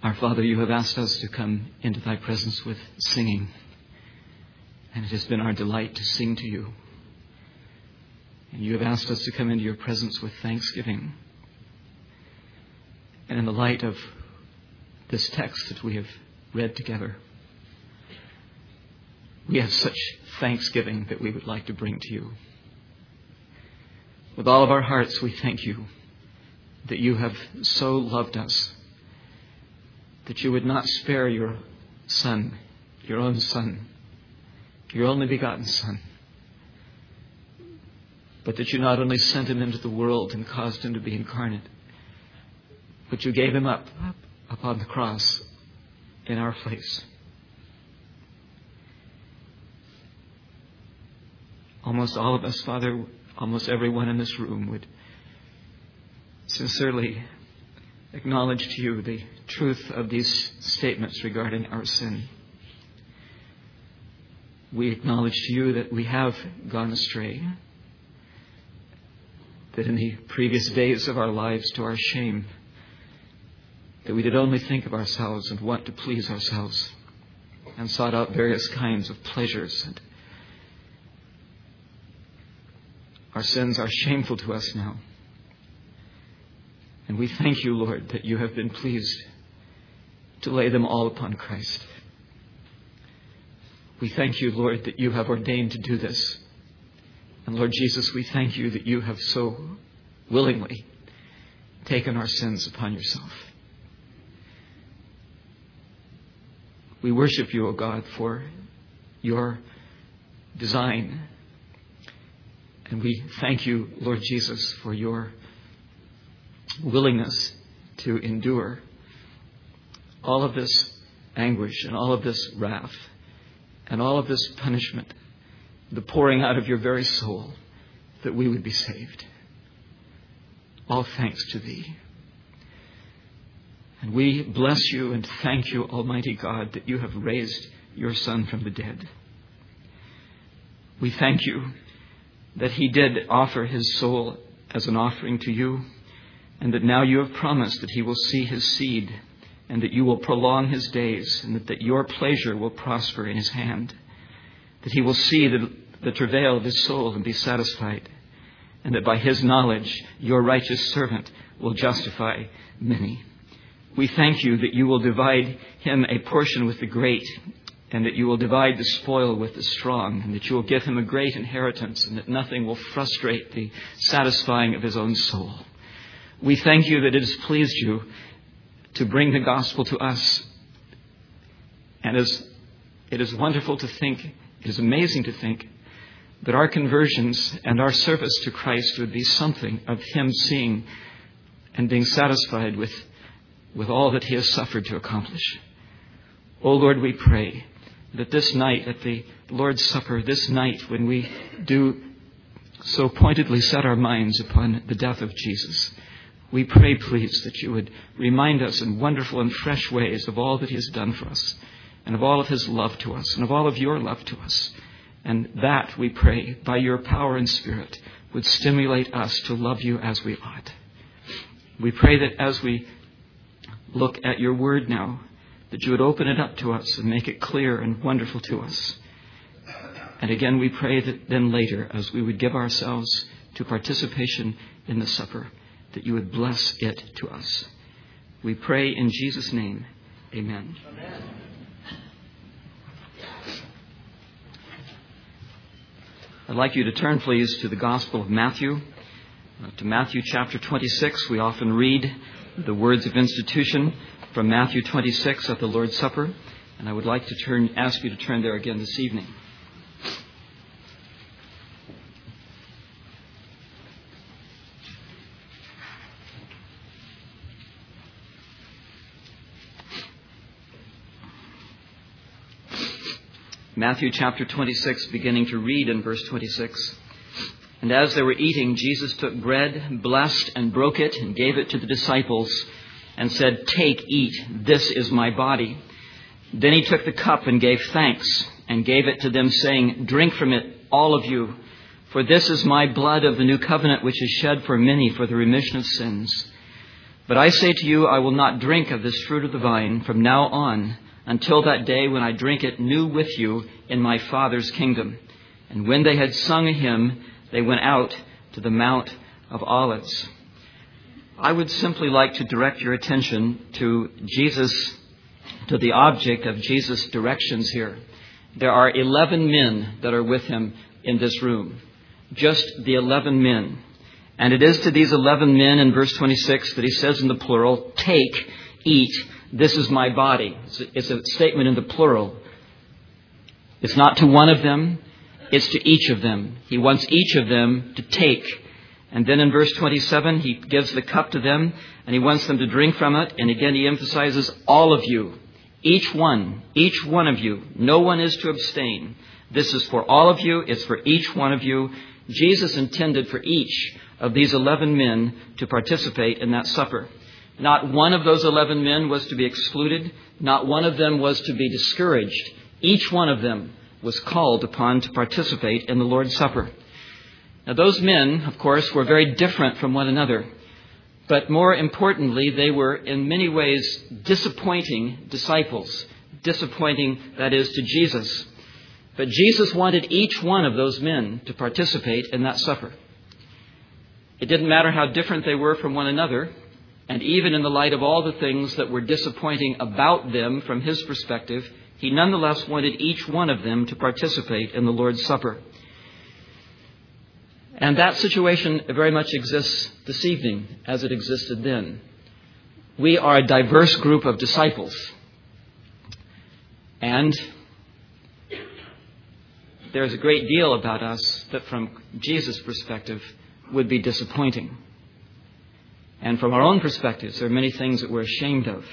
Our Father, you have asked us to come into thy presence with singing, and it has been our delight to sing to you. And you have asked us to come into your presence with thanksgiving. And in the light of this text that we have read together, we have such thanksgiving that we would like to bring to you. With all of our hearts, we thank you that you have so loved us, that you would not spare your Son, your own Son, your only begotten Son, but that you not only sent him into the world and caused him to be incarnate, but you gave him up upon the cross in our place. Almost all of us, Father, almost everyone in this room would sincerely acknowledge to you the truth of these statements regarding our sin. We acknowledge to you that we have gone astray, that in the previous days of our lives, to our shame, that we did only think of ourselves and want to please ourselves and sought out various kinds of pleasures. And our sins are shameful to us now. And we thank you, Lord, that you have been pleased to lay them all upon Christ. We thank you, Lord, that you have ordained to do this. And Lord Jesus, we thank you that you have so willingly taken our sins upon yourself. We worship you, O God, for your design. And we thank you, Lord Jesus, for your willingness to endure all of this anguish and all of this wrath and all of this punishment, the pouring out of your very soul, that we would be saved. All thanks to thee. And we bless you and thank you, Almighty God, that you have raised your Son from the dead. We thank you that he did offer his soul as an offering to you, and that now you have promised that he will see his seed, and that you will prolong his days, and that your pleasure will prosper in his hand, that he will see the travail of his soul and be satisfied, and that by his knowledge your righteous servant will justify many. We thank you that you will divide him a portion with the great, and that you will divide the spoil with the strong, and that you will give him a great inheritance, and that nothing will frustrate the satisfying of his own soul. We thank you that it has pleased you to bring the gospel to us. And it is wonderful to think, it is amazing to think, that our conversions and our service to Christ would be something of him seeing and being satisfied with all that he has suffered to accomplish. O Lord, we pray that this night at the Lord's Supper, this night when we do so pointedly set our minds upon the death of Jesus, we pray, please, that you would remind us in wonderful and fresh ways of all that he has done for us, and of all of his love to us, and of all of your love to us. And that, we pray, by your power and Spirit, would stimulate us to love you as we ought. We pray that as we look at your word now, that you would open it up to us and make it clear and wonderful to us. And again, we pray that then later, as we would give ourselves to participation in the supper, that you would bless it to us. We pray in Jesus' name. Amen. Amen. I'd like you to turn, please, to the Gospel of Matthew, to Matthew chapter 26. We often read the words of institution from Matthew 26 at the Lord's Supper, and I would like to ask you to turn there again this evening. Matthew chapter 26, beginning to read in verse 26. And as they were eating, Jesus took bread, blessed and broke it, and gave it to the disciples, and said, "Take, eat, this is my body." Then he took the cup and gave thanks, and gave it to them, saying, "Drink from it, all of you, for this is my blood of the new covenant, which is shed for many for the remission of sins. But I say to you, I will not drink of this fruit of the vine from now on until that day when I drink it new with you in my Father's kingdom." And when they had sung a hymn, they went out to the Mount of Olives. I would simply like to direct your attention to the object of Jesus' directions here. There are 11 men that are with him in this room. Just the 11 men. And it is to these 11 men in verse 26 that he says in the plural, "Take, eat, this is my body." It's a statement in the plural. It's not to one of them, it's to each of them. He wants each of them to take. And then in verse 27, he gives the cup to them and he wants them to drink from it. And again, he emphasizes all of you, each one of you. No one is to abstain. This is for all of you. It's for each one of you. Jesus intended for each of these 11 men to participate in that supper. Not one of those 11 men was to be excluded. Not one of them was to be discouraged. Each one of them was called upon to participate in the Lord's Supper. Now, those men, of course, were very different from one another. But more importantly, they were in many ways disappointing disciples. Disappointing, that is, to Jesus. But Jesus wanted each one of those men to participate in that supper. It didn't matter how different they were from one another. And even in the light of all the things that were disappointing about them from his perspective, he nonetheless wanted each one of them to participate in the Lord's Supper. And that situation very much exists this evening as it existed then. We are a diverse group of disciples. And there's a great deal about us that from Jesus' perspective would be disappointing. And from our own perspectives, there are many things that we're ashamed of.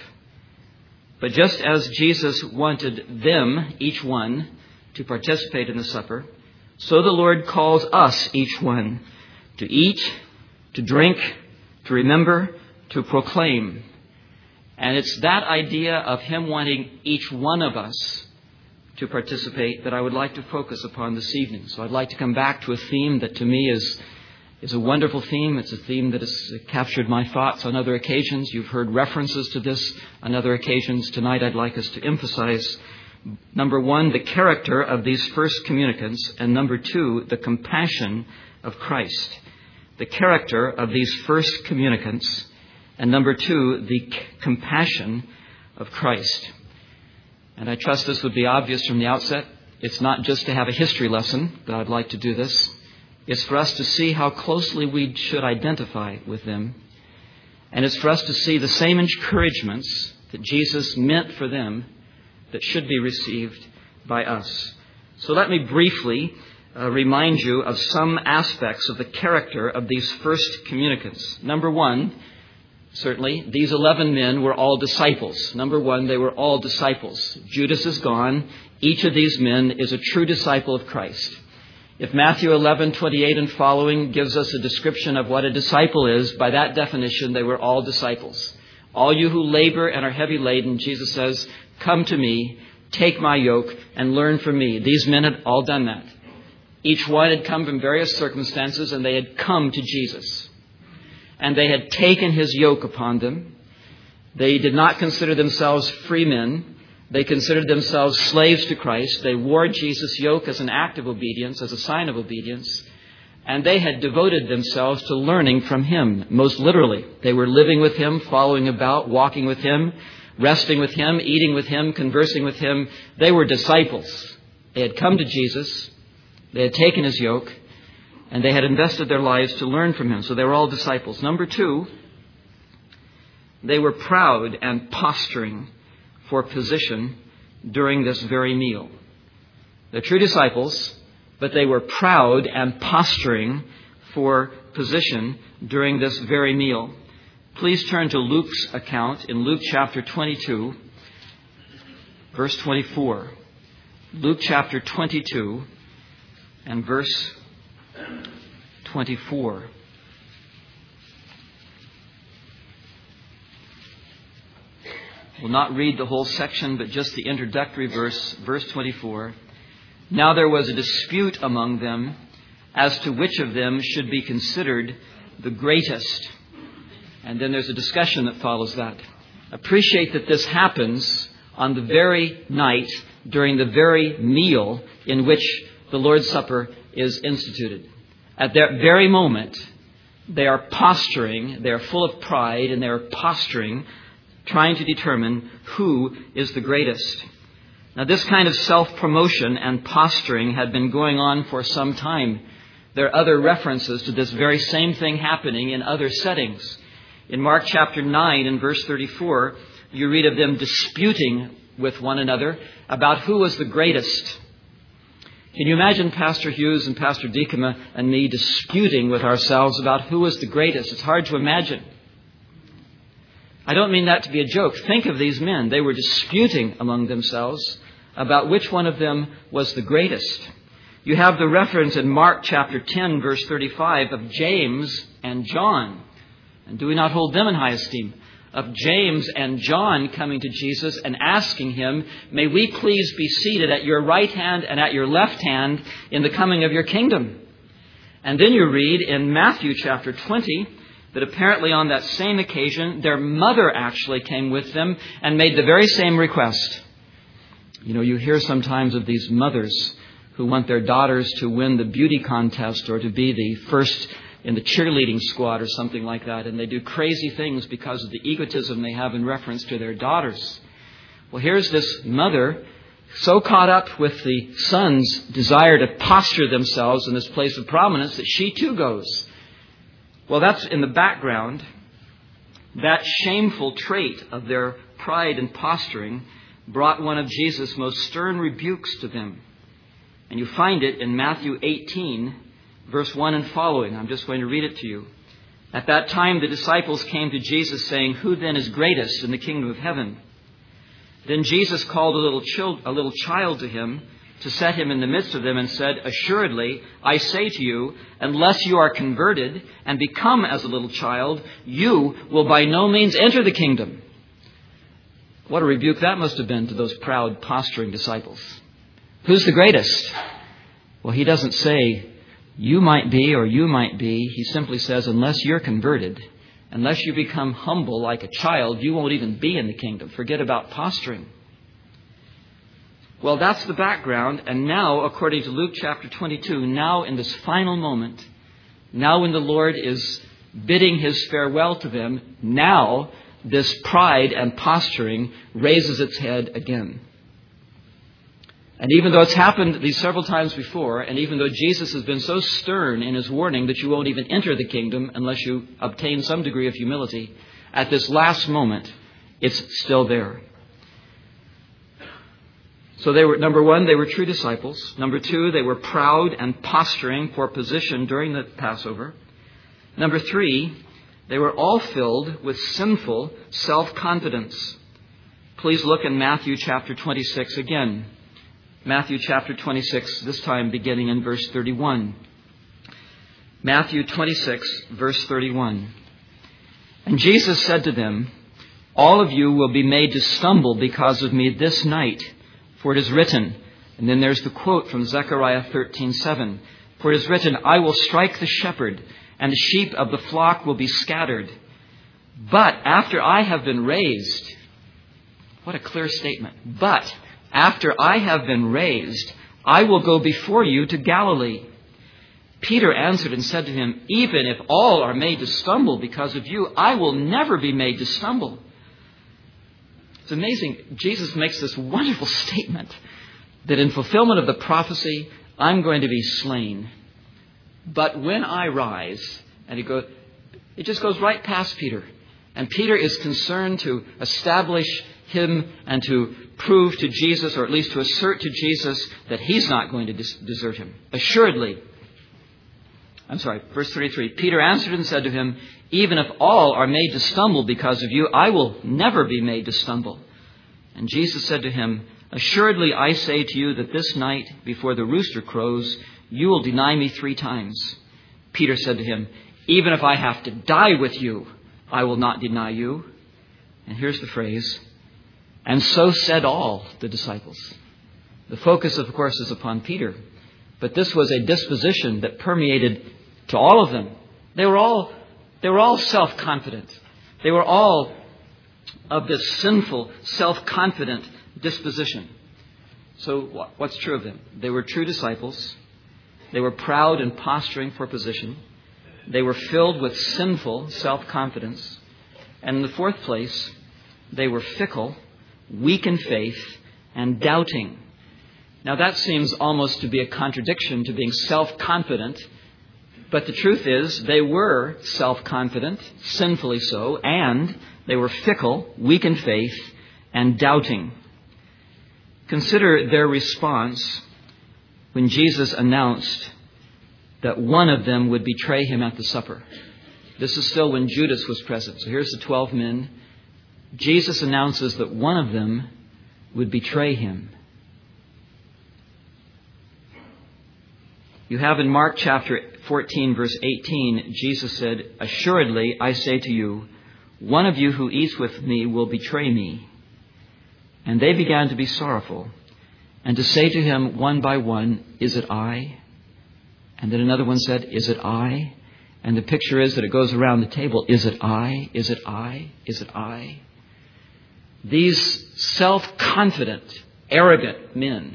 But just as Jesus wanted them, each one, to participate in the supper, so the Lord calls us, each one, to eat, to drink, to remember, to proclaim. And it's that idea of him wanting each one of us to participate that I would like to focus upon this evening. So I'd like to come back to a theme that to me is a wonderful theme. It's a theme that has captured my thoughts on other occasions. You've heard references to this on other occasions. Tonight I'd like us to emphasize, number one, the character of these first communicants, and number two, the compassion of Christ. The character of these first communicants, and number two, the compassion of Christ. And I trust this would be obvious from the outset. It's not just to have a history lesson that I'd like to do this. It's for us to see how closely we should identify with them. And it's for us to see the same encouragements that Jesus meant for them that should be received by us. So let me briefly remind you of some aspects of the character of these first communicants. Number one, certainly, these 11 men were all disciples. Number one, they were all disciples. Judas is gone. Each of these men is a true disciple of Christ. If Matthew 11:28 and following gives us a description of what a disciple is, by that definition, they were all disciples. All you who labor and are heavy laden, Jesus says, come to me, take my yoke, and learn from me. These men had all done that. Each one had come from various circumstances, and they had come to Jesus. And they had taken his yoke upon them. They did not consider themselves free men. They considered themselves slaves to Christ. They wore Jesus' yoke as an act of obedience, as a sign of obedience. And they had devoted themselves to learning from him, most literally. They were living with him, following about, walking with him, resting with him, eating with him, conversing with him. They were disciples. They had come to Jesus. They had taken his yoke. And they had invested their lives to learn from him. So they were all disciples. Number two, they were proud and posturing for position during this very meal. They're true disciples, but they were proud and posturing for position during this very meal. Please turn to Luke's account in Luke chapter 22, verse 24. Luke chapter 22 and verse 24. We'll not read the whole section, but just the introductory verse, verse 24. Now there was a dispute among them as to which of them should be considered the greatest. And then there's a discussion that follows that. Appreciate that this happens on the very night, during the very meal in which the Lord's Supper is instituted. At that very moment, they are posturing, they are full of pride, and they are posturing, trying to determine who is the greatest. Now, this kind of self-promotion and posturing had been going on for some time. There are other references to this very same thing happening in other settings. In Mark chapter 9 and verse 34, you read of them disputing with one another about who was the greatest. Can you imagine Pastor Hughes and Pastor Diekema and me disputing with ourselves about who was the greatest? It's hard to imagine. I don't mean that to be a joke. Think of these men. They were disputing among themselves about which one of them was the greatest. You have the reference in Mark chapter 10, verse 35 of James and John. And do we not hold them in high esteem? Of James and John coming to Jesus and asking him, may we please be seated at your right hand and at your left hand in the coming of your kingdom? And then you read in Matthew chapter 20 that apparently on that same occasion, their mother actually came with them and made the very same request. You know, you hear sometimes of these mothers who want their daughters to win the beauty contest or to be the first in the cheerleading squad or something like that. And they do crazy things because of the egotism they have in reference to their daughters. Well, here's this mother so caught up with the son's desire to posture themselves in this place of prominence that she too goes. Well, that's in the background. That shameful trait of their pride and posturing brought one of Jesus' most stern rebukes to them. And you find it in Matthew 18, verse 1 and following. I'm just going to read it to you. At that time, the disciples came to Jesus saying, who then is greatest in the kingdom of heaven? Then Jesus called a little child to him to set him in the midst of them and said, assuredly, I say to you, unless you are converted and become as a little child, you will by no means enter the kingdom. What a rebuke that must have been to those proud, posturing disciples. Who's the greatest? Well, he doesn't say, you might be or you might be. He simply says, unless you're converted, unless you become humble like a child, you won't even be in the kingdom. Forget about posturing. Well, that's the background. And now, according to Luke chapter 22, now in this final moment, now when the Lord is bidding his farewell to them, now this pride and posturing raises its head again. And even though it's happened these several times before, and even though Jesus has been so stern in his warning that you won't even enter the kingdom unless you obtain some degree of humility, at this last moment, it's still there. So they were, number one, they were true disciples. Number two, they were proud and posturing for position during the Passover. Number three, they were all filled with sinful self-confidence. Please look in Matthew chapter 26 again. Matthew chapter 26, this time beginning in verse 31. Matthew 26, verse 31. And Jesus said to them, all of you will be made to stumble because of me this night, for it is written, and then there's the quote from Zechariah 13:7, for it is written, I will strike the shepherd, and the sheep of the flock will be scattered. But after I have been raised, what a clear statement, but after I have been raised, I will go before you to Galilee. Peter answered and said to him, even if all are made to stumble because of you, I will never be made to stumble. It's amazing. Jesus makes this wonderful statement that in fulfillment of the prophecy, I'm going to be slain. But when I rise, and it just goes right past Peter. And Peter is concerned to establish him and to prove to Jesus, or at least to assert to Jesus, that he's not going to desert him. Verse 33. Peter answered and said to him, even if all are made to stumble because of you, I will never be made to stumble. And Jesus said to him, assuredly I say to you that this night before the rooster crows, you will deny me 3 times. Peter said to him, even if I have to die with you, I will not deny you. And here's the phrase, and so said all the disciples. The focus, of course, is upon Peter. But this was a disposition that permeated to all of them. They were all self-confident. They were all of this sinful, self-confident disposition. So what's true of them? They were true disciples. They were proud and posturing for position. They were filled with sinful self-confidence. And in the fourth place, they were fickle, weak in faith, and doubting. Now that seems almost to be a contradiction to being self-confident. But the truth is, they were self-confident, sinfully so, and they were fickle, weak in faith, and doubting. Consider their response when Jesus announced that one of them would betray him at the supper. This is still when Judas was present. So here's the 12 men. Jesus announces that one of them would betray him. You have in Mark chapter 14, verse 18, Jesus said, "Assuredly, I say to you, one of you who eats with me will betray me." And they began to be sorrowful and to say to him one by one, "Is it I?" And then another one said, "Is it I?" And the picture is that it goes around the table. "Is it I? Is it I? Is it I?" These self-confident, arrogant men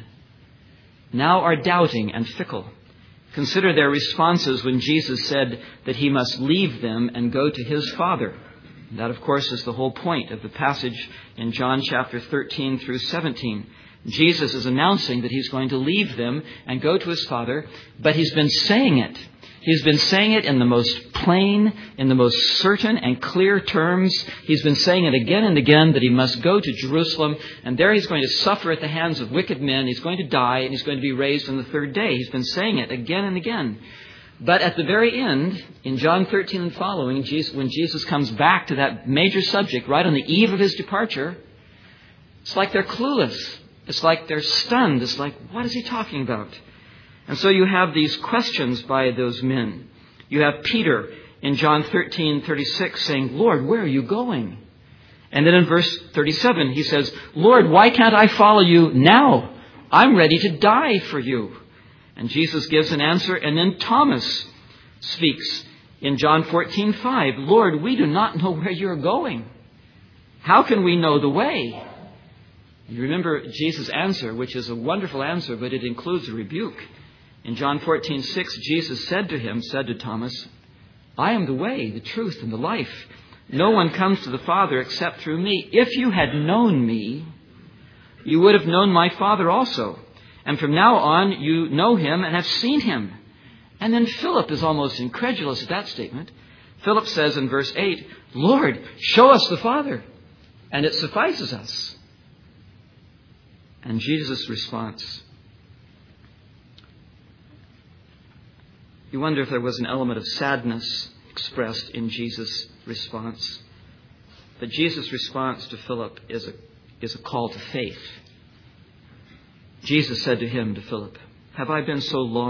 now are doubting and fickle. Consider their responses when Jesus said that he must leave them and go to his Father. That, of course, is the whole point of the passage in John chapter 13 through 17. Jesus is announcing that he's going to leave them and go to his Father, but he's been saying it. He's been saying it in the most plain, in the most certain and clear terms. He's been saying it again and again that he must go to Jerusalem, and there he's going to suffer at the hands of wicked men. He's going to die, and he's going to be raised on the third day. He's been saying it again and again. But at the very end, in John 13 and following, when Jesus comes back to that major subject right on the eve of his departure, it's like they're clueless. It's like they're stunned. It's like, what is he talking about? And so you have these questions by those men. You have Peter in John 13:36 saying, "Lord, where are you going?" And then in verse 37 he says, "Lord, why can't I follow you now? I'm ready to die for you." And Jesus gives an answer, and then Thomas speaks in John 14:5, "Lord, we do not know where you're going. How can we know the way?" You remember Jesus' answer, which is a wonderful answer, but it includes a rebuke. In John 14:6, Jesus said to Thomas, "I am the way, the truth, and the life. No one comes to the Father except through me. If you had known me, you would have known my Father also. And from now on, you know him and have seen him." And then Philip is almost incredulous at that statement. Philip says in verse 8, "Lord, show us the Father, and it suffices us." And Jesus' response, you wonder if there was an element of sadness expressed in Jesus' response. But Jesus' response to Philip is a call to faith. Jesus said to him, to Philip, Have I been with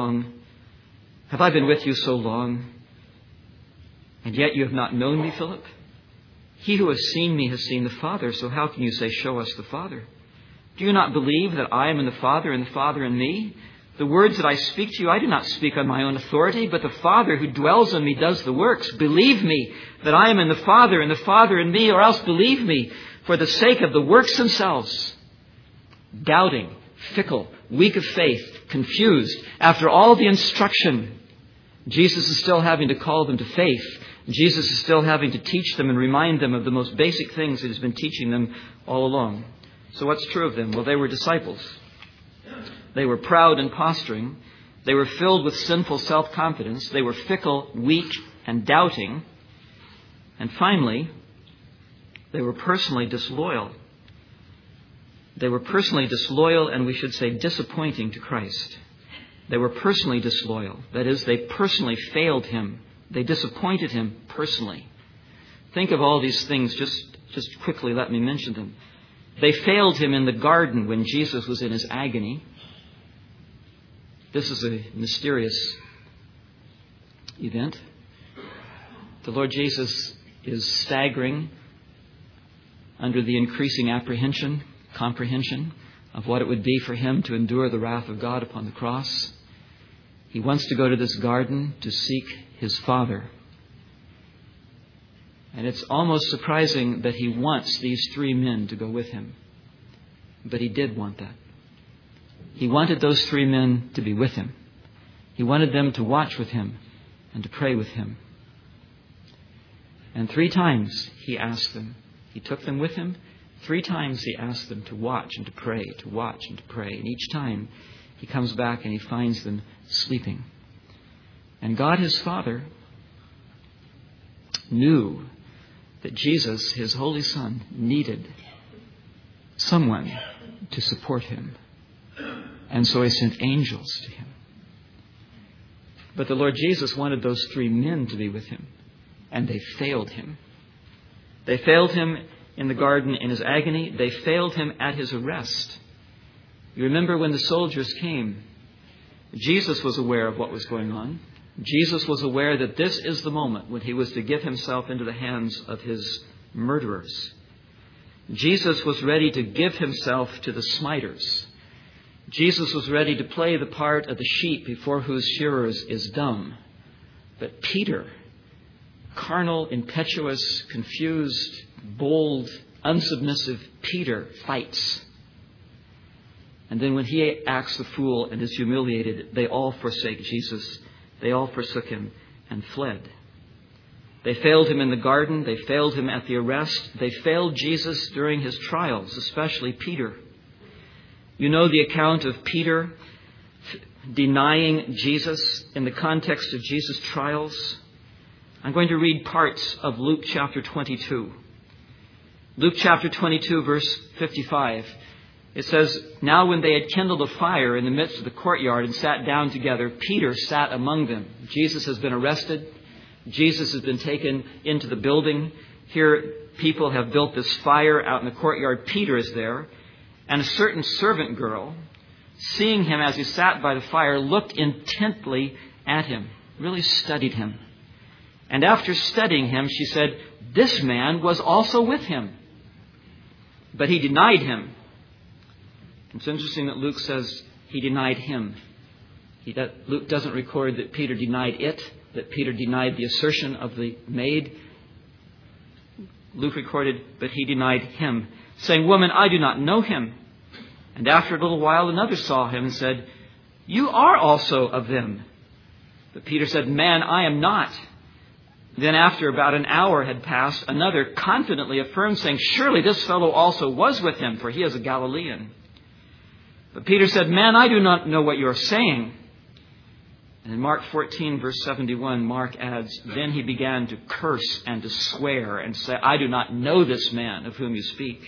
you so long, and yet you have not known me, Philip? He who has seen me has seen the Father, so how can you say, show us the Father? Do you not believe that I am in the Father and the Father in me? The words that I speak to you, I do not speak on my own authority, but the Father who dwells in me does the works. Believe me that I am in the Father and the Father in me, or else believe me for the sake of the works themselves. Doubting, fickle, weak of faith, confused. After all the instruction, Jesus is still having to call them to faith. Jesus is still having to teach them and remind them of the most basic things that he's been teaching them all along. So what's true of them? Well, they were disciples. They were proud and posturing. They were filled with sinful self-confidence. They were fickle, weak, and doubting. And finally, they were personally disloyal. They were personally disloyal, and we should say disappointing to Christ. They were personally disloyal. That is, they personally failed him. They disappointed him personally. Think of all these things. Just quickly let me mention them. They failed him in the garden when Jesus was in his agony. This is a mysterious event. The Lord Jesus is staggering under the increasing comprehension of what it would be for him to endure the wrath of God upon the cross. He wants to go to this garden to seek his Father. And it's almost surprising that he wants these 3 men to go with him. But he did want that. He wanted those 3 men to be with him. He wanted them to watch with him and to pray with him. And 3 times he asked them. He took them with him. 3 times he asked them to watch and to pray, to watch and to pray. And each time he comes back and he finds them sleeping. And God, his Father, knew that Jesus, his Holy Son, needed someone to support him. And so he sent angels to him. But the Lord Jesus wanted those 3 men to be with him. And they failed him. They failed him in the garden in his agony. They failed him at his arrest. You remember when the soldiers came, Jesus was aware of what was going on. Jesus was aware that this is the moment when he was to give himself into the hands of his murderers. Jesus was ready to give himself to the smiters. Jesus was ready to play the part of the sheep before whose shearers is dumb. But Peter, carnal, impetuous, confused, bold, unsubmissive Peter, fights. And then when he acts the fool and is humiliated, they all forsake Jesus. They all forsook him and fled. They failed him in the garden. They failed him at the arrest. They failed Jesus during his trials, especially Peter. You know the account of Peter denying Jesus in the context of Jesus' trials. I'm going to read parts of Luke chapter 22. Luke chapter 22, verse 55. It says, "Now when they had kindled a fire in the midst of the courtyard and sat down together, Peter sat among them." Jesus has been arrested. Jesus has been taken into the building. Here, people have built this fire out in the courtyard. Peter is there. And a certain servant girl, seeing him as he sat by the fire, looked intently at him, really studied him. And after studying him, she said, "This man was also with him." But he denied him. It's interesting that Luke says he denied him. Luke doesn't record that Peter denied it, that Peter denied the assertion of the maid. Luke recorded, but he denied him, saying, "Woman, I do not know him." And after a little while, another saw him and said, "You are also of them." But Peter said, "Man, I am not." Then after about an hour had passed, another confidently affirmed, saying, "Surely this fellow also was with him, for he is a Galilean." But Peter said, "Man, I do not know what you are saying." And in Mark 14, verse 71, Mark adds, "Then he began to curse and to swear and say, 'I do not know this man of whom you speak.'"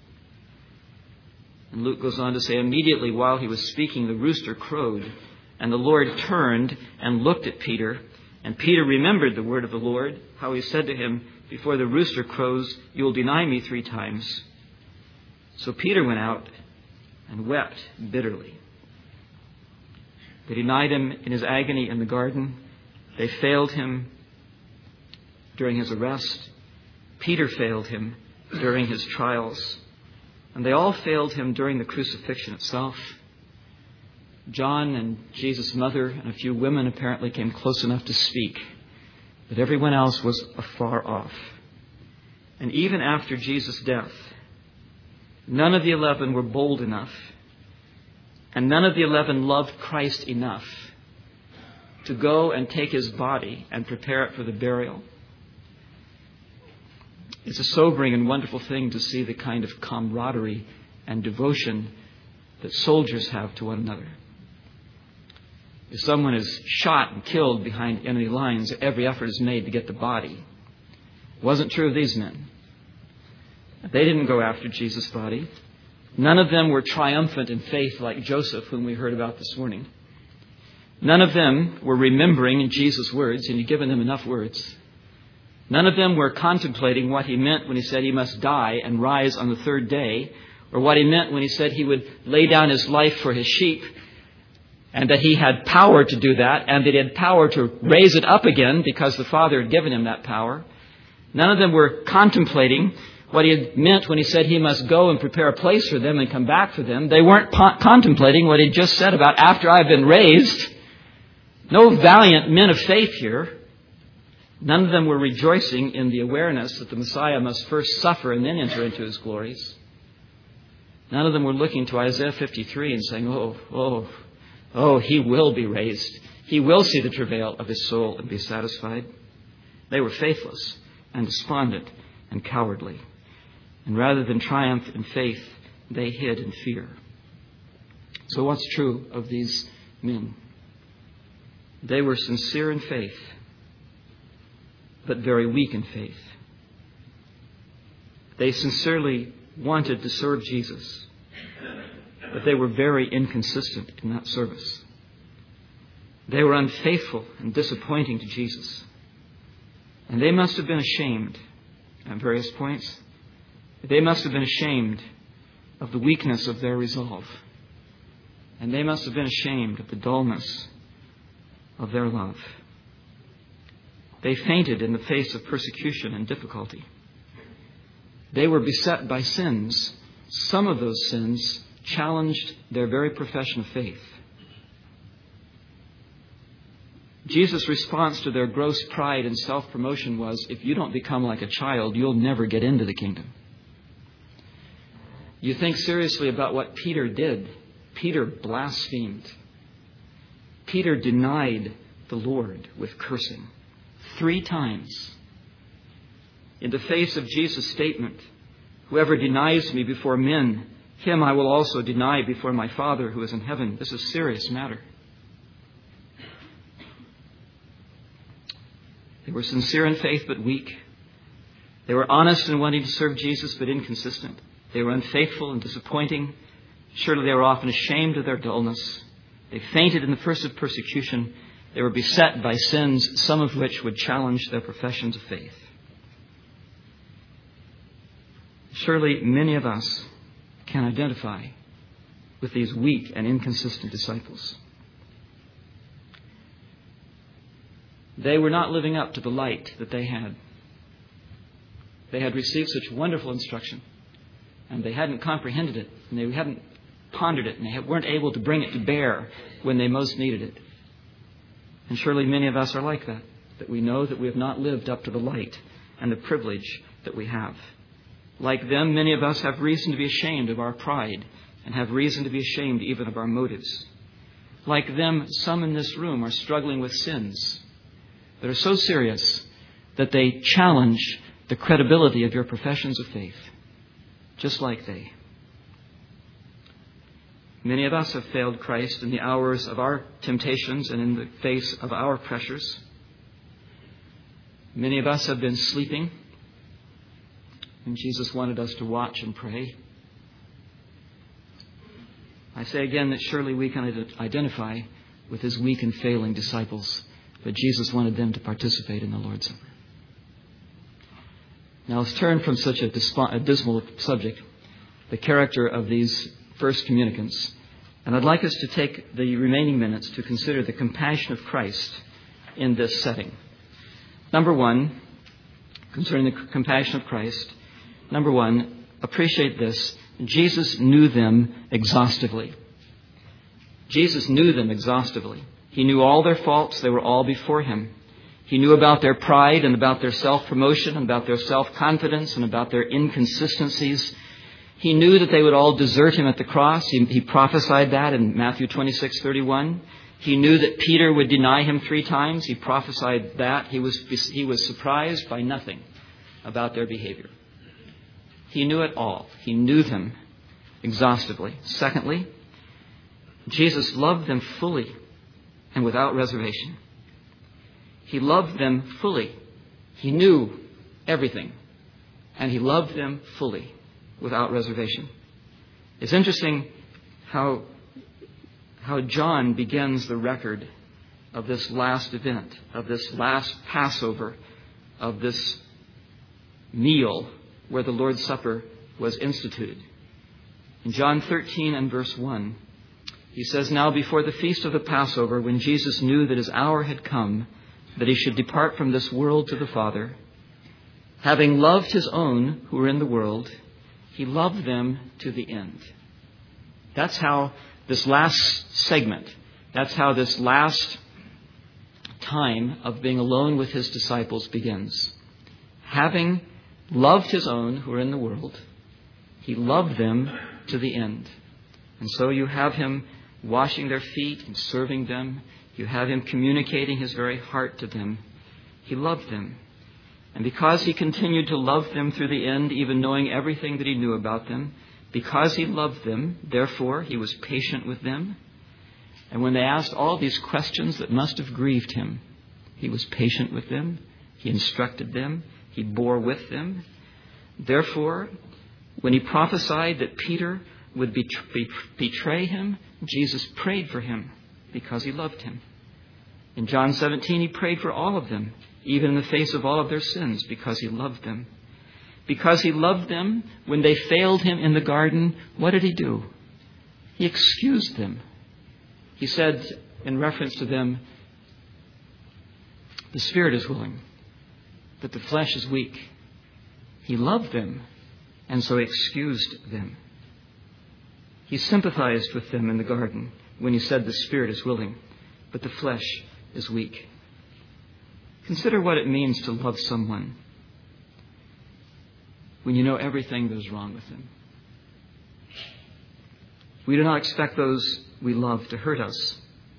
And Luke goes on to say, "Immediately while he was speaking, the rooster crowed, and the Lord turned and looked at Peter. And Peter remembered the word of the Lord, how he said to him, 'Before the rooster crows, you will deny me 3 times.' So Peter went out and wept bitterly." They denied him in his agony in the garden. They failed him during his arrest. Peter failed him during his trials. And they all failed him during the crucifixion itself. John and Jesus' mother and a few women apparently came close enough to speak, but everyone else was afar off. And even after Jesus' death, none of the 11 were bold enough, and none of the 11 loved Christ enough to go and take his body and prepare it for the burial. It's a sobering and wonderful thing to see the kind of camaraderie and devotion that soldiers have to one another. If someone is shot and killed behind enemy lines, every effort is made to get the body. It wasn't true of these men. They didn't go after Jesus' body. None of them were triumphant in faith like Joseph, whom we heard about this morning. None of them were remembering Jesus' words, and he'd given them enough words. None of them were contemplating what he meant when he said he must die and rise on the 3rd day, or what he meant when he said he would lay down his life for his sheep, and that he had power to do that, and that he had power to raise it up again because the Father had given him that power. None of them were contemplating what he had meant when he said he must go and prepare a place for them and come back for them. They weren't contemplating what he just said about after I've been raised. No valiant men of faith here. None of them were rejoicing in the awareness that the Messiah must first suffer and then enter into his glories. None of them were looking to Isaiah 53 and saying, oh, he will be raised. He will see the travail of his soul and be satisfied. They were faithless and despondent and cowardly. And rather than triumph in faith, they hid in fear. So what's true of these men? They were sincere in faith, but very weak in faith. They sincerely wanted to serve Jesus, but they were very inconsistent in that service. They were unfaithful and disappointing to Jesus. And they must have been ashamed at various points. They must have been ashamed of the weakness of their resolve. And they must have been ashamed of the dullness of their love. They fainted in the face of persecution and difficulty. They were beset by sins. Some of those sins challenged their very profession of faith. Jesus' response to their gross pride and self-promotion was, if you don't become like a child, you'll never get into the kingdom. You think seriously about what Peter did. Peter blasphemed. Peter denied the Lord with cursing 3 times. In the face of Jesus' statement, whoever denies me before men, him I will also deny before my Father who is in heaven. This is a serious matter. They were sincere in faith but weak. They were honest in wanting to serve Jesus but inconsistent. They were unfaithful and disappointing. Surely they were often ashamed of their dullness. They fainted in the first of persecution. They were beset by sins, some of which would challenge their professions of faith. Surely many of us can identify with these weak and inconsistent disciples. They were not living up to the light that they had. They had received such wonderful instruction, and they hadn't comprehended it, and they hadn't pondered it, and they weren't able to bring it to bear when they most needed it. And surely many of us are like that, that we know that we have not lived up to the light and the privilege that we have. Like them, many of us have reason to be ashamed of our pride and have reason to be ashamed even of our motives. Like them, some in this room are struggling with sins that are so serious that they challenge the credibility of your professions of faith, just like they. Many of us have failed Christ in the hours of our temptations and in the face of our pressures. Many of us have been sleeping, and Jesus wanted us to watch and pray. I say again that surely we can identify with his weak and failing disciples, but Jesus wanted them to participate in the Lord's Supper. Now let's turn from such a dismal subject, the character of these first communicants, and I'd like us to take the remaining minutes to consider the compassion of Christ in this setting. Number one, concerning the compassion of Christ, number one, appreciate this. Jesus knew them exhaustively. Jesus knew them exhaustively. He knew all their faults. They were all before him. He knew about their pride and about their self-promotion and about their self-confidence and about their inconsistencies. He knew that they would all desert him at the cross. He prophesied that in Matthew 26:31. He knew that Peter would deny him 3 times. He prophesied that. He was surprised by nothing about their behavior. He knew it all. He knew them exhaustively. Secondly, Jesus loved them fully and without reservation. He loved them fully. He knew everything, and he loved them fully without reservation. It's interesting how John begins the record of this last event, of this last Passover, of this meal where the Lord's Supper was instituted. In John 13 and verse 1, he says, "Now before the feast of the Passover, when Jesus knew that his hour had come, that he should depart from this world to the Father, having loved his own who were in the world, he loved them to the end." That's how this last segment, that's how this last time of being alone with his disciples begins. Having loved his own who are in the world, he loved them to the end. And so you have him washing their feet and serving them. You have him communicating his very heart to them. He loved them. And because he continued to love them through the end, even knowing everything that he knew about them, because he loved them, therefore, he was patient with them. And when they asked all these questions that must have grieved him, he was patient with them. He instructed them. He bore with them. Therefore, when he prophesied that Peter would betray him, Jesus prayed for him because he loved him. In John 17, he prayed for all of them, even in the face of all of their sins, because he loved them. Because he loved them, when they failed him in the garden, what did he do? He excused them. He said, in reference to them, the spirit is willing, but the flesh is weak. He loved them, and so he excused them. He sympathized with them in the garden when he said the spirit is willing, but the flesh is weak. Consider what it means to love someone when you know everything that is wrong with them. We do not expect those we love to hurt us.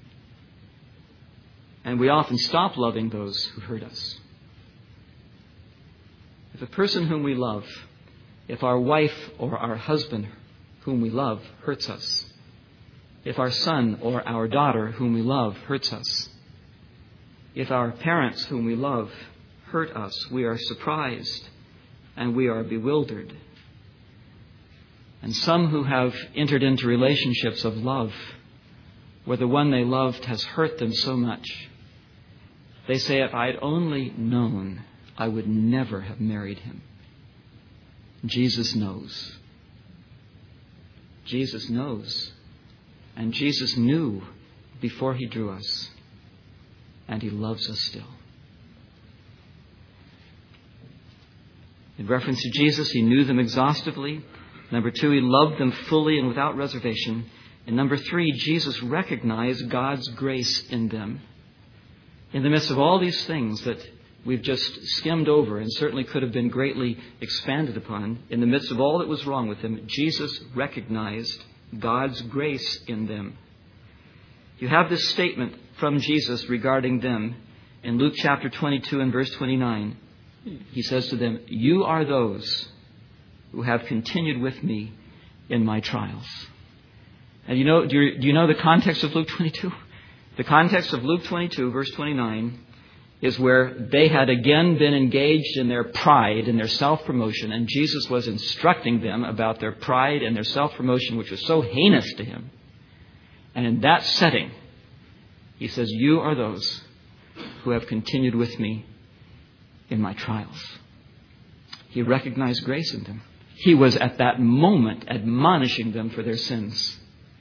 And we often stop loving those who hurt us. If a person whom we love, if our wife or our husband whom we love hurts us, if our son or our daughter whom we love hurts us, if our parents whom we love hurt us, we are surprised and we are bewildered. And some who have entered into relationships of love, where the one they loved has hurt them so much, they say, if I had only known, I would never have married him. Jesus knows. Jesus knows. And Jesus knew before he drew us. And he loves us still. In reference to Jesus, he knew them exhaustively. Number 2, he loved them fully and without reservation. And number 3, Jesus recognized God's grace in them. In the midst of all these things that we've just skimmed over and certainly could have been greatly expanded upon, in the midst of all that was wrong with them, Jesus recognized God's grace in them. You have this statement from Jesus regarding them in Luke chapter 22 and verse 29. He says to them, "You are those who have continued with me in my trials." And do you know the context of Luke 22? The context of Luke 22, verse 29, is where they had again been engaged in their pride and their self-promotion, and Jesus was instructing them about their pride and their self-promotion, which was so heinous to him. And in that setting, he says, "You are those who have continued with me in my trials." He recognized grace in them. He was at that moment admonishing them for their sins.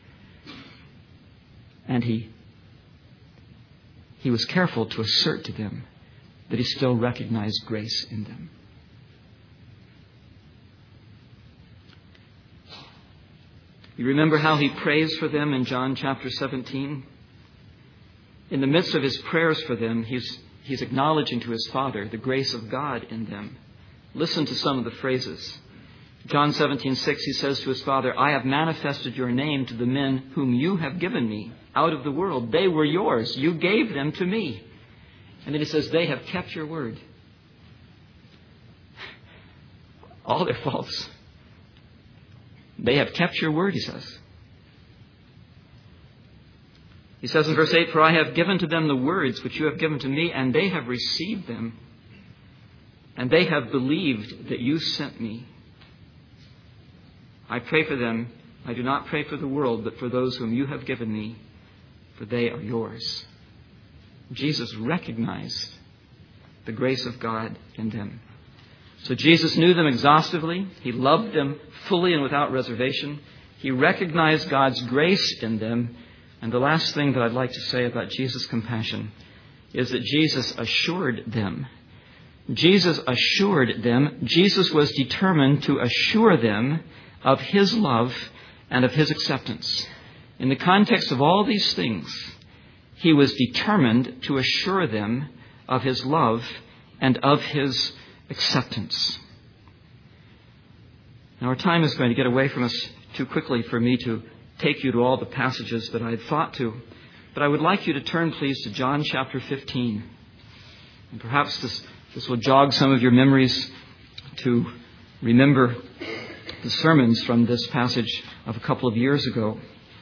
And he was careful to assert to them that he still recognized grace in them. You remember how he prays for them in John chapter 17? In the midst of his prayers for them, he's acknowledging to his Father the grace of God in them. Listen to some of the phrases. John 17:6, he says to his Father, "I have manifested your name to the men whom you have given me out of the world. They were yours. You gave them to me." And then he says, "They have kept your word." All their faults. They have kept your word, he says. He says in verse 8, "For I have given to them the words which you have given to me, and they have received them, and they have believed that you sent me. I pray for them. I do not pray for the world, but for those whom you have given me, for they are yours." Jesus recognized the grace of God in them. So Jesus knew them exhaustively. He loved them fully and without reservation. He recognized God's grace in them. And the last thing that I'd like to say about Jesus' compassion is that Jesus assured them. Jesus assured them. Jesus was determined to assure them of his love and of his acceptance. In the context of all these things, he was determined to assure them of his love and of his acceptance. Now, our time is going to get away from us too quickly for me to take you to all the passages that I had thought to. But I would like you to turn, please, to John chapter 15. And perhaps this will jog some of your memories to remember the sermons from this passage of a couple of years ago.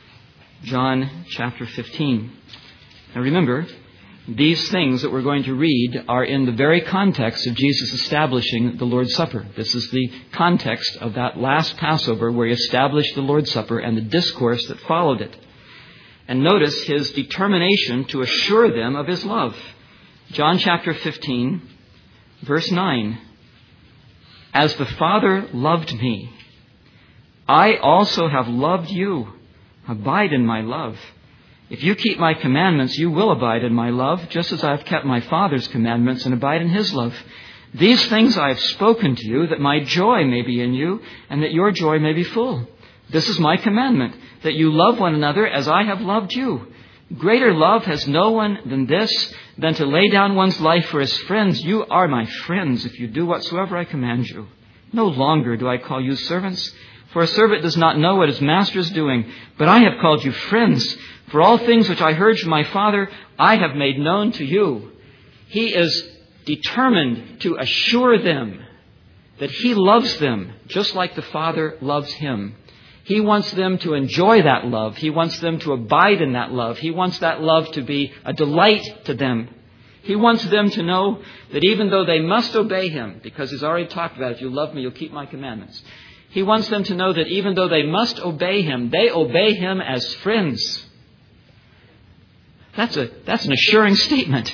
John chapter 15. Now remember, these things that we're going to read are in the very context of Jesus establishing the Lord's Supper. This is the context of that last Passover where he established the Lord's Supper and the discourse that followed it. And notice his determination to assure them of his love. John chapter 15, verse 9. As the Father loved me, I also have loved you. Abide in my love. If you keep my commandments, you will abide in my love, just as I have kept my Father's commandments and abide in his love. These things I have spoken to you, that my joy may be in you, and that your joy may be full. This is my commandment, that you love one another as I have loved you. Greater love has no one than this, than to lay down one's life for his friends. You are my friends if you do whatsoever I command you. No longer do I call you servants, for a servant does not know what his master is doing, but I have called you friends. For all things which I heard from my Father, I have made known to you. He is determined to assure them that he loves them just like the Father loves him. He wants them to enjoy that love. He wants them to abide in that love. He wants that love to be a delight to them. He wants them to know that even though they must obey him, because he's already talked about, if you love me, you'll keep my commandments. He wants them to know that even though they must obey him, they obey him as friends. That's an assuring statement.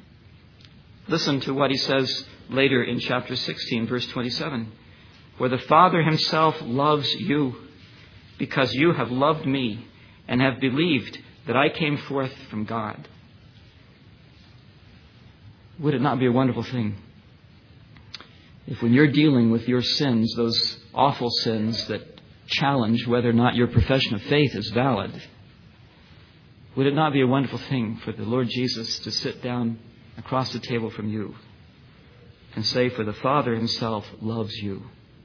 Listen to what he says later in chapter 16, verse 27. For the Father himself loves you, because you have loved me and have believed that I came forth from God. Would it not be a wonderful thing if when you're dealing with your sins, those awful sins that challenge whether or not your profession of faith is valid, would it not be a wonderful thing for the Lord Jesus to sit down across the table from you and say, for the Father himself loves you?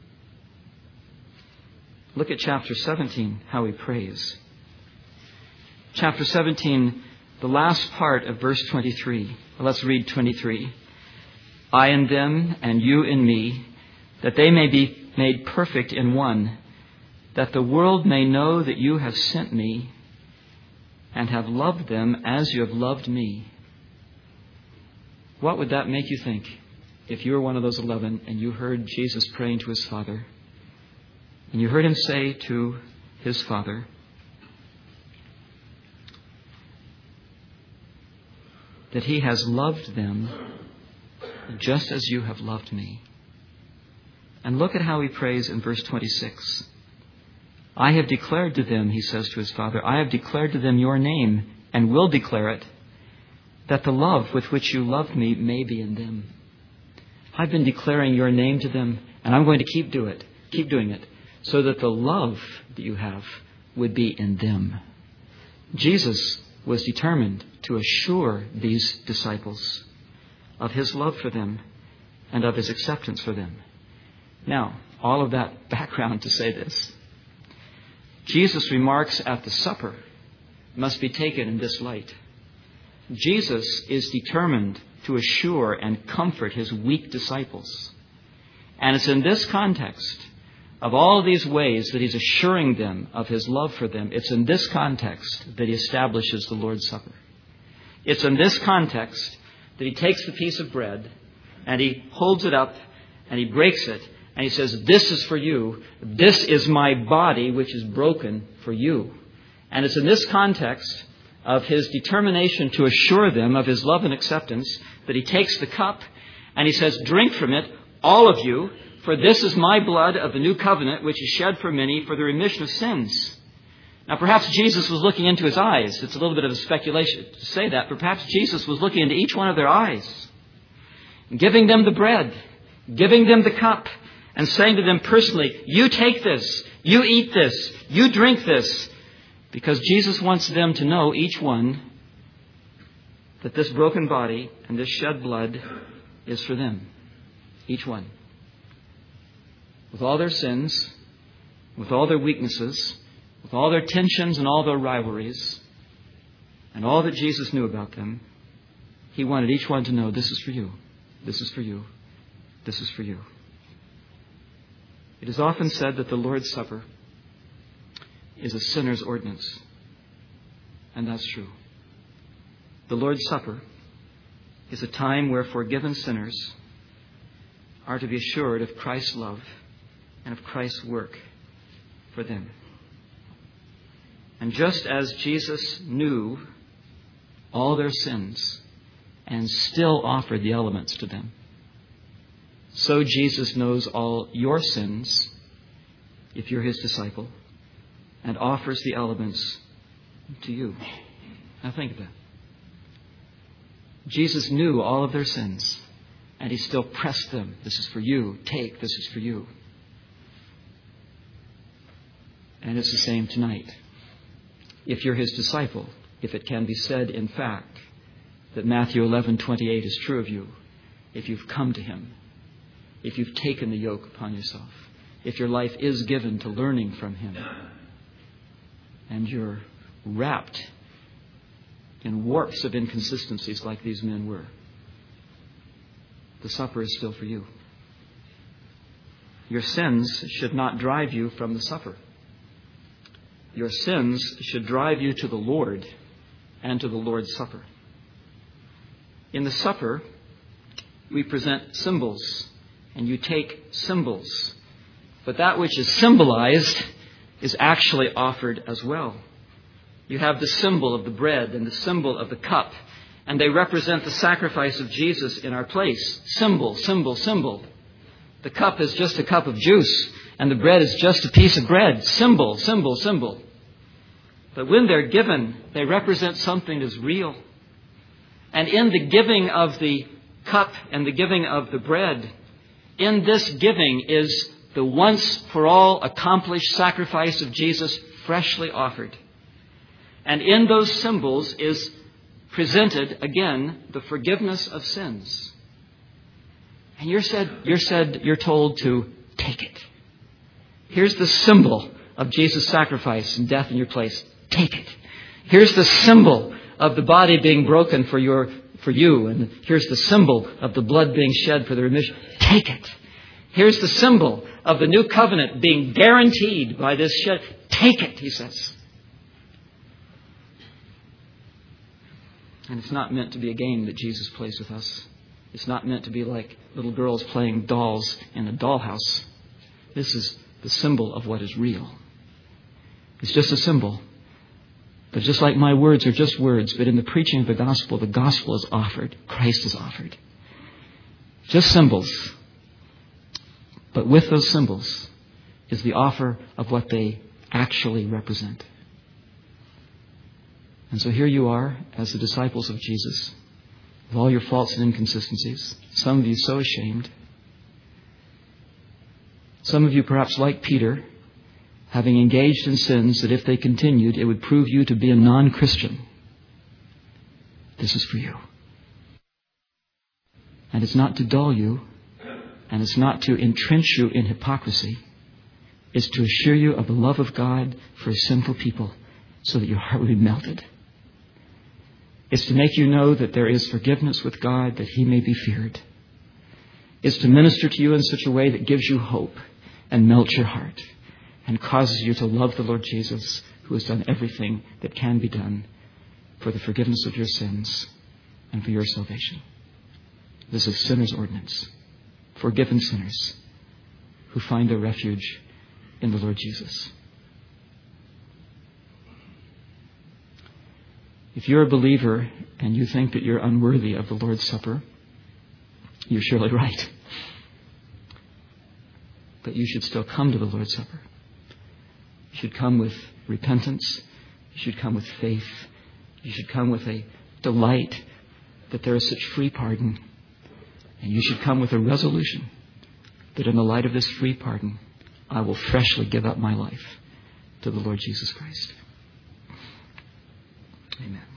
Look at chapter 17, how he prays. Chapter 17, the last part of verse 23. Let's read 23. I in them and you in me, that they may be made perfect in one, that the world may know that you have sent me and have loved them as you have loved me. What would that make you think if you were one of those 11 and you heard Jesus praying to his Father, and you heard him say to his Father, that he has loved them just as you have loved me. And look at how he prays in verse 26. I have declared to them, he says to his Father, I have declared to them your name and will declare it, that the love with which you loved me may be in them. I've been declaring your name to them, and I'm going to keep doing it, so that the love that you have would be in them. Jesus was determined to assure these disciples of his love for them and of his acceptance for them. Now, all of that background to say this. Jesus' remarks at the supper must be taken in this light. Jesus is determined to assure and comfort his weak disciples. And it's in this context, of all these ways that he's assuring them of his love for them, it's in this context that he establishes the Lord's Supper. It's in this context that he takes the piece of bread and he holds it up and he breaks it and he says, this is for you. This is my body which is broken for you. And it's in this context of his determination to assure them of his love and acceptance that he takes the cup and he says, drink from it, all of you, for this is my blood of the new covenant which is shed for many for the remission of sins. Now perhaps Jesus was looking into his eyes. It's a little bit of a speculation to say that, but perhaps Jesus was looking into each one of their eyes, giving them the bread, giving them the cup, and saying to them personally, you take this, you eat this, you drink this, because Jesus wants them to know, each one, that this broken body and this shed blood is for them, each one. With all their sins, with all their weaknesses, with all their tensions and all their rivalries, and all that Jesus knew about them, He wanted each one to know, this is for you, this is for you, this is for you. It is often said that the Lord's Supper is a sinner's ordinance. And that's true. The Lord's Supper is a time where forgiven sinners are to be assured of Christ's love and of Christ's work for them. And just as Jesus knew all their sins and still offered the elements to them, so Jesus knows all your sins, if you're His disciple, and offers the elements to you. Now think of that. Jesus knew all of their sins, and He still pressed them. This is for you. Take, this is for you. And it's the same tonight. If you're His disciple, if it can be said in fact that Matthew 11:28 is true of you, if you've come to Him, if you've taken the yoke upon yourself, if your life is given to learning from Him, and you're wrapped in warps of inconsistencies like these men were, the supper is still for you. Your sins should not drive you from the supper. Your sins should drive you to the Lord and to the Lord's Supper. In the supper, we present symbols, and you take symbols. But that which is symbolized is actually offered as well. You have the symbol of the bread and the symbol of the cup, and they represent the sacrifice of Jesus in our place. Symbol, symbol, symbol. The cup is just a cup of juice, and the bread is just a piece of bread. Symbol, symbol, symbol. But when they're given, they represent something that's real. And in the giving of the cup and the giving of the bread, in this giving is the once-for-all accomplished sacrifice of Jesus freshly offered. And in those symbols is presented, again, the forgiveness of sins. And you're told to take it. Here's the symbol of Jesus' sacrifice and death in your place. Take it. Here's the symbol of the body being broken for you. And here's the symbol of the blood being shed for the remission. Take it. Here's the symbol of the new covenant being guaranteed by this shed. Take it, He says. And it's not meant to be a game that Jesus plays with us. It's not meant to be like little girls playing dolls in a dollhouse. This is the symbol of what is real. It's just a symbol. But just like my words are just words, but in the preaching of the gospel is offered. Christ is offered. Just symbols. But with those symbols is the offer of what they actually represent. And so here you are as the disciples of Jesus, with all your faults and inconsistencies. Some of you so ashamed. Some of you perhaps like Peter, having engaged in sins that if they continued, it would prove you to be a non-Christian. This is for you. And it's not to dull you, and it's not to entrench you in hypocrisy. It's to assure you of the love of God for His sinful people so that your heart will be melted. It's to make you know that there is forgiveness with God, that He may be feared. It's to minister to you in such a way that gives you hope and melts your heart and causes you to love the Lord Jesus, who has done everything that can be done for the forgiveness of your sins and for your salvation. This is sinner's ordinance. Forgiven sinners who find their refuge in the Lord Jesus. If you're a believer and you think that you're unworthy of the Lord's Supper, you're surely right. But you should still come to the Lord's Supper. You should come with repentance. You should come with faith. You should come with a delight that there is such free pardon. And you should come with a resolution that in the light of this free pardon, I will freshly give up my life to the Lord Jesus Christ. Amen.